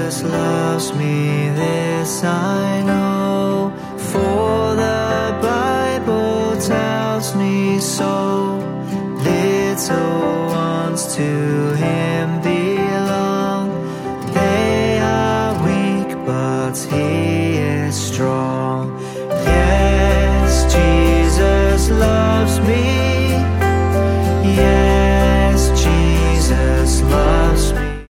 Jesus loves me, this I know, for the Bible tells me so. Little ones to him